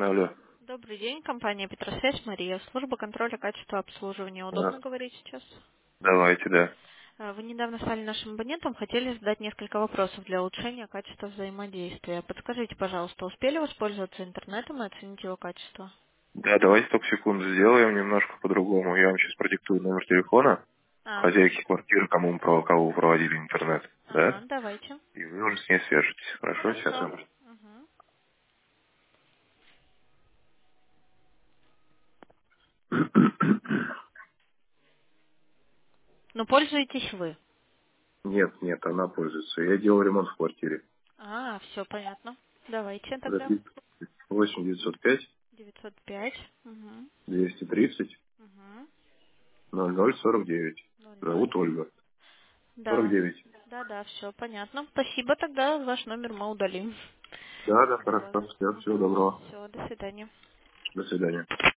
Алло. Добрый день, компания Петросвязь, Мария. Служба контроля качества обслуживания. Удобно Да. говорить сейчас? Давайте, да. Вы недавно стали нашим абонентом, хотели задать несколько вопросов для улучшения качества взаимодействия. Подскажите, пожалуйста, успели воспользоваться интернетом и оценить его качество? Да, давайте только секунду сделаем немножко по-другому. Я вам сейчас продиктую номер телефона хозяйки квартиры, кого вы проводили интернет. Да? Давайте. И вы уже с ней свяжетесь. Хорошо? Сейчас Хорошо. я... Мгм. Ну, пользуетесь вы. Нет, нет, она пользуется. Я делал ремонт в квартире. Все понятно. Давайте тогда. Записывайте. 8 905 905. Угу. 230 Угу. 0049. 00. Зовут Ольга. Да. 49. Да, все понятно. Спасибо, тогда ваш номер мы удалим. Да, да, Для вас. хорошо. Всего доброго. Все, до свидания. До свидания.